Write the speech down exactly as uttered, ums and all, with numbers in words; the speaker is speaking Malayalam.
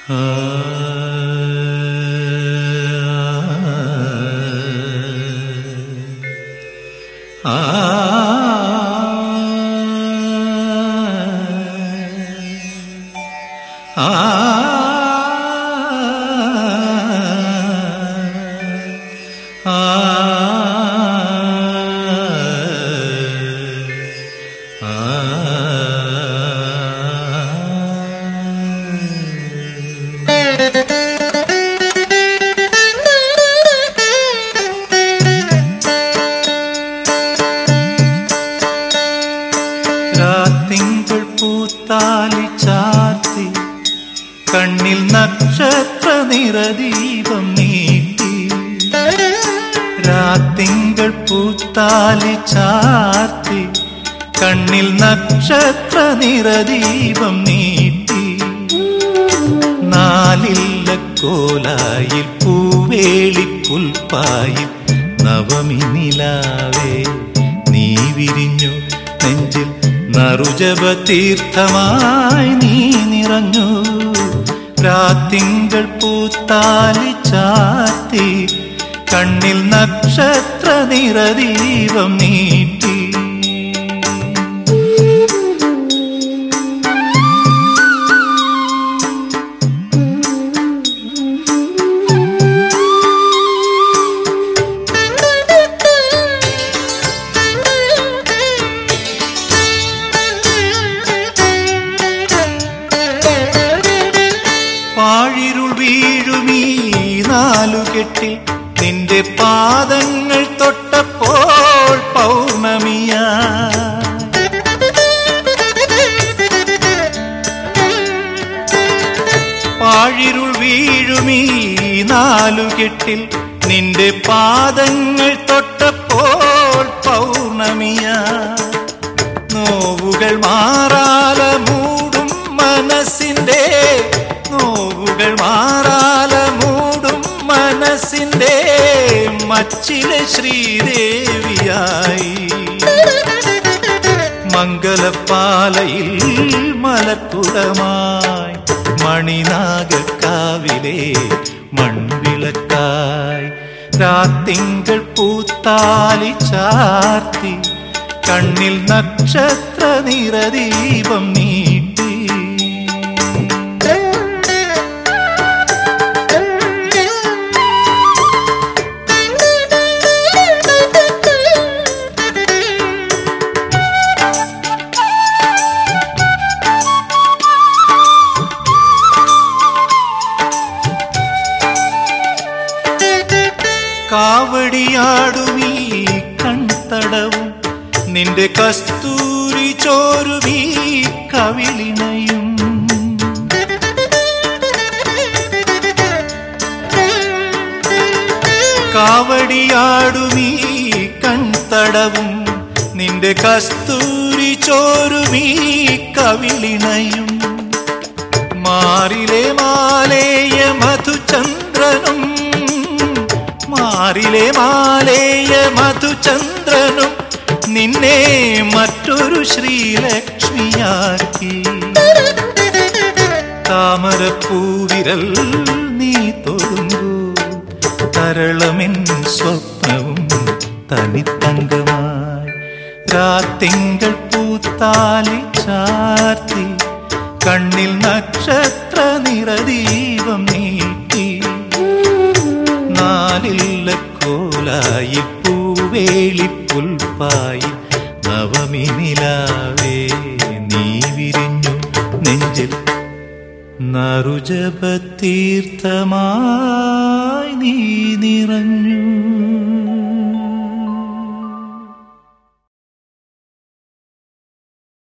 തിങ്കൾ പൂത്താലി ചാർത്തി കണ്ണിൽ നക്ഷത്ര നിറദീപം നീട്ടി. രാത്തിങ്കൾ പൂത്താലി ചാർത്തി കണ്ണിൽ നക്ഷത്ര നിറദീപം നീട്ടി. നാലില്ല കോലായിൽ പൂവേളി പുൽപ്പായിൽ നവമി നിലാവേ നീ വിരിഞ്ഞു. നെഞ്ചിൽ നറുജപ തീർത്ഥമായി നീ നിറഞ്ഞു. രാത്തിങ്കൾ പൂത്താലി ചാർത്തി കണ്ണിൽ നക്ഷത്ര നിറദീപം നീട്ടി. പാഴിരുൾ വീഴുമീ നാലുകെട്ടിൽ നിന്റെ പാദങ്ങൾ തൊട്ടപ്പോൾ പൗർണമിയാ. പാഴിരുൾ വീഴുമീ നാലുകെട്ടിൽ നിന്റെ പാദങ്ങൾ തൊട്ടപ്പോൾ പൗർണമിയാ. നോവുകൾ മാറാല മൂടും മനസ്സിന്റെ നോവുകൾ മാറാല മൂടും മനസ്സിന്റെ മച്ചിലെ ശ്രീദേവിയായി. മംഗലപ്പാലയിൽ മലക്കുടമായി മണിനാഗക്കാവിലെ മൺവിളക്കായി. രാത്തിങ്കൾ പൂത്താലി ചാർത്തി കണ്ണിൽ നക്ഷത്ര നിറദീപം നീട്ടി. കാവടിയാടുമീ കൺതടവും നിന്റെ കസ്തൂരി ചോരുമീ കവിളിനയും. കാവടിയാടുമീ കൺതടവും നിന്റെ കസ്തൂരി ചോരുമീ കവിളിനയും. മാറിലെ മാലേയ മധുചന്ദ്രനും മാറിലെ മാലേയ മധുചന്ദ്രനും നിന്നെ മറ്റൊരു ശ്രീലക്ഷ്മിയാക്കി. താമരപ്പൂവിരൽ നീ തൊടുമ്പോ തരളമെൻ സ്വപ്നവും തനിത്തങ്കമായി. രാത്തിങ്കൾ പൂത്താലി ചാർത്തി കണ്ണിൽ നക്ഷത്ര നിറദീപം നീട്ടി. നാലില്ല കോലായി പൂവേളി പുൽപ്പായി നവമി നിലാവേ നീ വിരിഞ്ഞു. നെഞ്ചിൽ നറുജപ തീർത്ഥമായി നീ നിറഞ്ഞു.